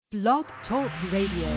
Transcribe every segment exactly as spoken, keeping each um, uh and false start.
Blog Talk Radio.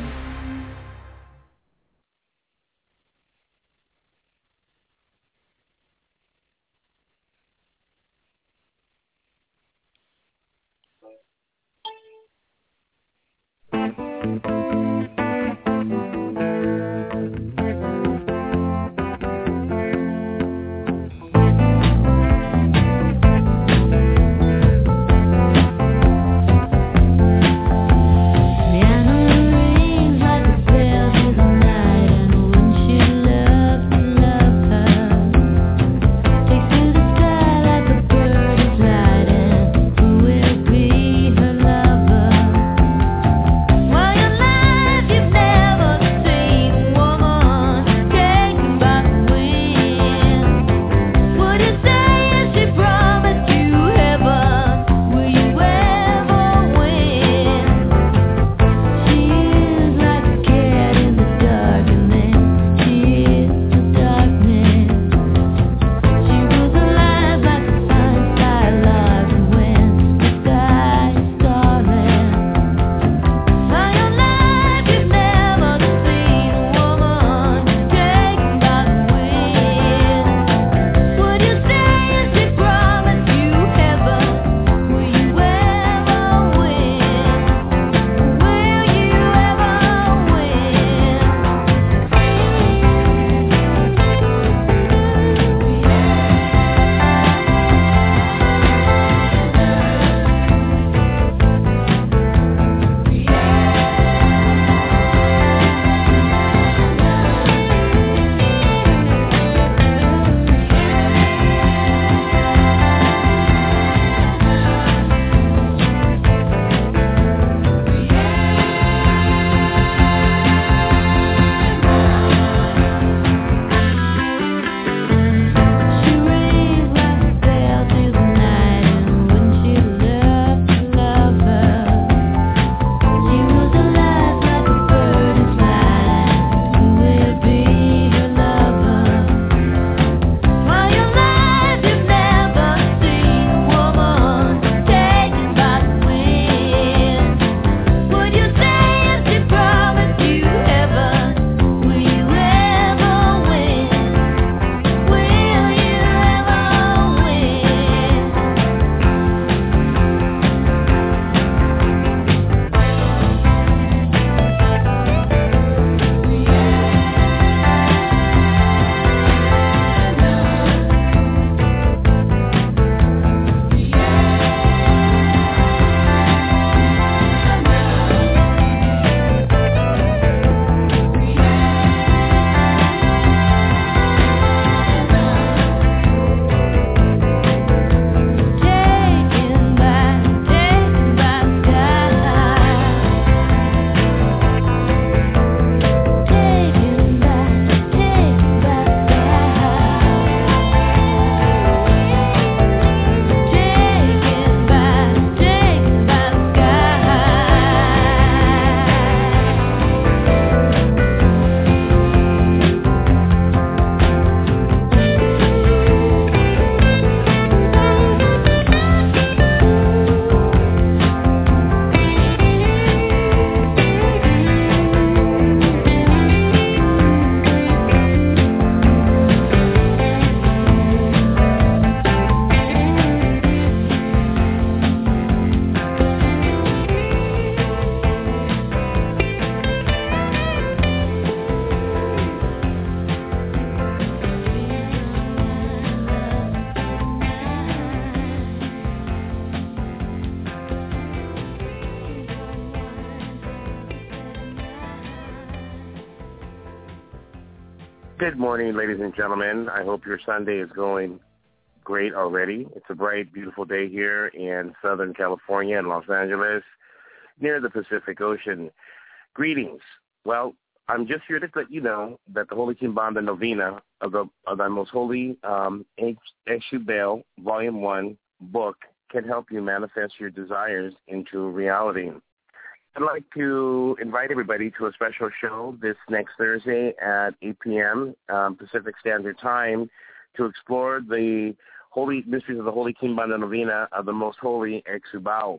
Good morning, ladies and gentlemen. I hope your Sunday is going great already. It's a bright, beautiful day here in Southern California and Los Angeles, near the Pacific Ocean. Greetings. Well, I'm just here to let you know that the Holy Kimbanda Novena of the, of the Most Holy um, Eshu Bale, Volume one book can help you manifest your desires into reality. I'd like to invite everybody to a special show this next Thursday at eight p.m. Um, Pacific Standard Time to explore the holy mysteries of the Holy Kimbanda Novena of the Most Holy Exubao.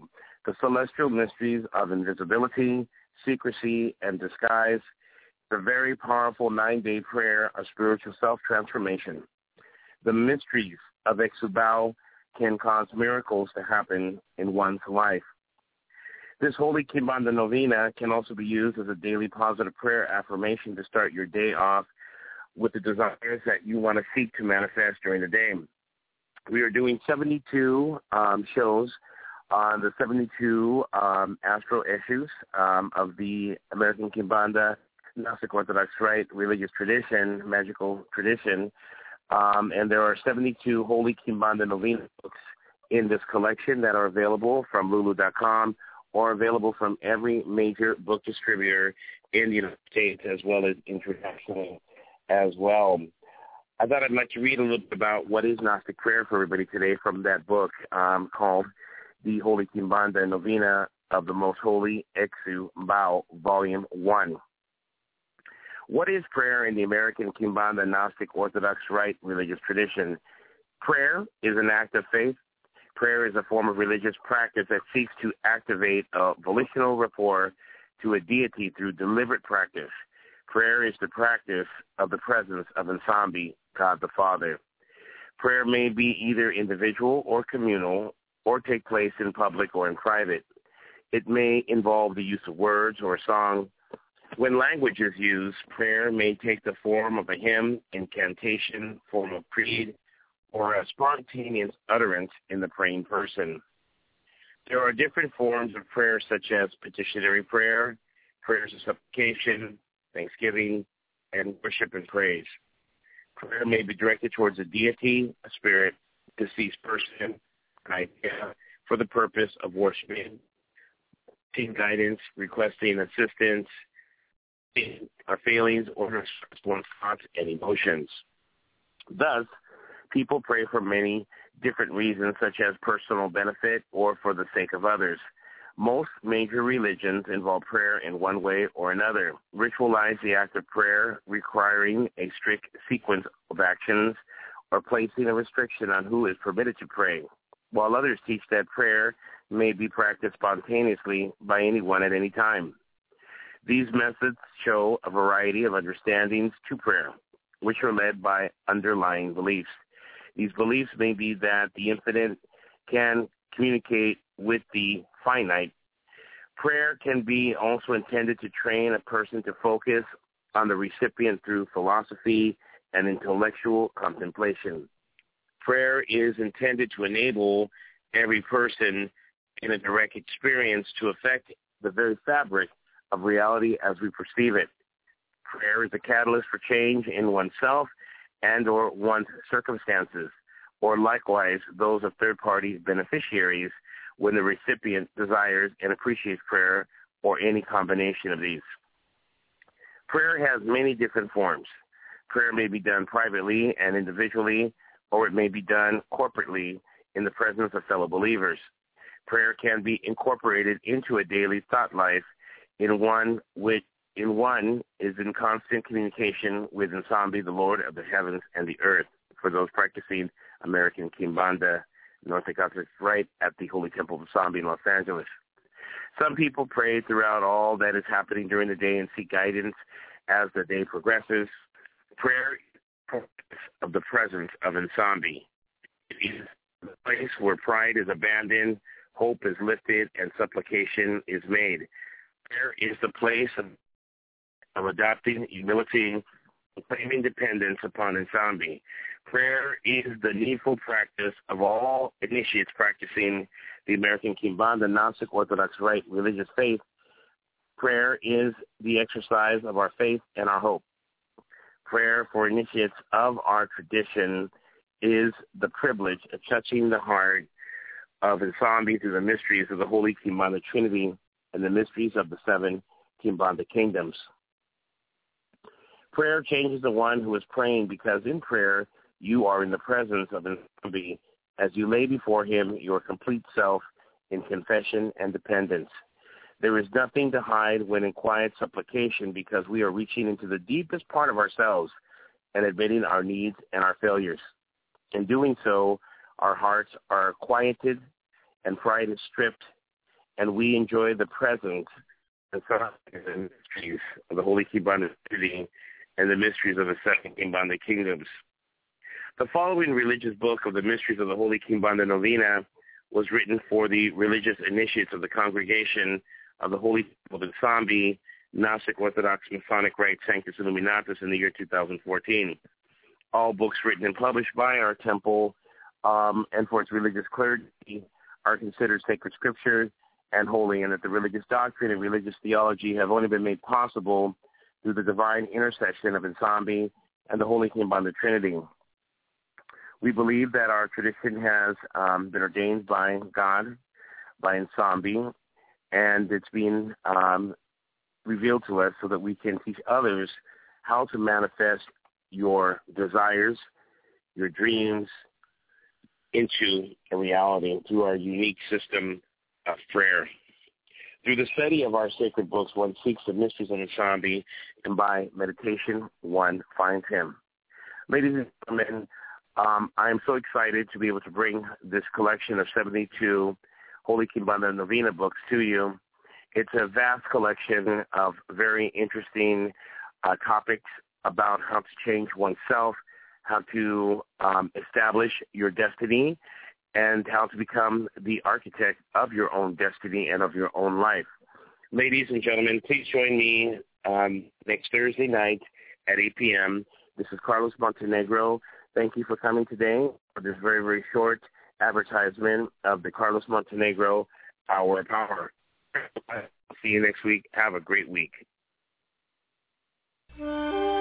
the celestial mysteries of invisibility, secrecy, and disguise, the very powerful nine-day prayer of spiritual self-transformation. The mysteries of Exubao can cause miracles to happen in one's life. This holy Kimbanda Novena can also be used as a daily positive prayer affirmation to start your day off with the desires that you want to seek to manifest during the day. We are doing seventy-two um, shows on the seventy-two um, astral issues um, of the American Kimbanda Gnostic Orthodox Rite religious tradition, magical tradition. Um, and there are seventy-two Holy Kimbanda Novena books in this collection that are available from Lulu dot com or available from every major book distributor in the United States as well as internationally as well. I thought I'd like to read a little bit about what is Gnostic prayer for everybody today from that book um, called The Holy Kimbanda Novena of the Most Holy Exubao, Volume one. What is prayer in the American Kimbanda Gnostic Orthodox Rite religious tradition? Prayer is an act of faith. Prayer is a form of religious practice that seeks to activate a volitional rapport to a deity through deliberate practice. Prayer is the practice of the presence of Nsambi, God the Father. Prayer may be either individual or communal or take place in public or in private. It may involve the use of words or a song. When language is used, prayer may take the form of a hymn, incantation, form of creed, or a spontaneous utterance in the praying person. There are different forms of prayer such as petitionary prayer, prayers of supplication, thanksgiving, and worship and praise. Prayer may be directed towards a deity, a spirit, deceased person, an idea, for the purpose of worshiping, seeking guidance, requesting assistance, our feelings, or one's thoughts and emotions. Thus, people pray for many different reasons, such as personal benefit or for the sake of others. Most major religions involve prayer in one way or another. Ritualize the act of prayer, requiring a strict sequence of actions or placing a restriction on who is permitted to pray, while others teach that prayer may be practiced spontaneously by anyone at any time. These methods show a variety of understandings to prayer, which are led by underlying beliefs. These beliefs may be that the infinite can communicate with the finite. Prayer can be also intended to train a person to focus on the recipient through philosophy and intellectual contemplation. Prayer is intended to enable every person in a direct experience to affect the very fabric of reality as we perceive it. Prayer is a catalyst for change in oneself and or one's circumstances, or likewise those of third-party beneficiaries when the recipient desires and appreciates prayer, or any combination of these. Prayer has many different forms. Prayer may be done privately and individually, or it may be done corporately in the presence of fellow believers. Prayer can be incorporated into a daily thought life in one which in one is in constant communication with Nsambi, the Lord of the heavens and the earth, for those practicing American Kimbanda Gnostic Orthodox Rite at the Holy Temple of Nsambi in Los Angeles. Some people pray throughout all that is happening during the day and seek guidance as the day progresses. Prayer is of the presence of Nsambi. It is the place where pride is abandoned, hope is lifted, and supplication is made. Prayer is the place of, of adopting humility and claiming dependence upon Nsambi. Prayer is the needful practice of all initiates practicing the American Kimbanda Gnostic Orthodox Rite religious faith. Prayer is the exercise of our faith and our hope. Prayer for initiates of our tradition is the privilege of touching the heart of Nsambi through the mysteries of the Holy Kimbanda Trinity and the mysteries of the seven Kimbanda kingdoms. Prayer changes the one who is praying, because in prayer you are in the presence of Nsambi as you lay before him your complete self in confession and dependence. There is nothing to hide when in quiet supplication, because we are reaching into the deepest part of ourselves and admitting our needs and our failures. In doing so, our hearts are quieted and pride is stripped, and we enjoy the present and the mysteries of the Holy Kimbanda Trinity and the mysteries of the seven Kimbanda kingdoms. The following religious book of the mysteries of the Holy Kimbanda Novena was written for the religious initiates of the Congregation of the Holy People of Nsambi, Gnostic Orthodox Masonic Rite Sanctus Illuminatus in the year two thousand fourteen. All books written and published by our temple um, and for its religious clergy are considered sacred scripture and holy, and that the religious doctrine and religious theology have only been made possible through the divine intercession of Nsambi and the Holy Kimbanda Trinity. We believe that our tradition has um, been ordained by God, by Nsambi, and it's being um, revealed to us so that we can teach others how to manifest your desires, your dreams into a reality through our unique system of prayer. Through the study of our sacred books, one seeks the mysteries of Nsambi, and by meditation, one finds him. Ladies and gentlemen, um, I am so excited to be able to bring this collection of seventy-two Holy Kimbanda Novena books to you. It's a vast collection of very interesting uh, topics about how to change oneself, how to um, establish your destiny, and how to become the architect of your own destiny and of your own life. Ladies and gentlemen, please join me um, next Thursday night at eight p.m. This is Carlos Montenegro. Thank you for coming today for this very, very short advertisement of the Carlos Montenegro Hour of Power. See you next week. Have a great week.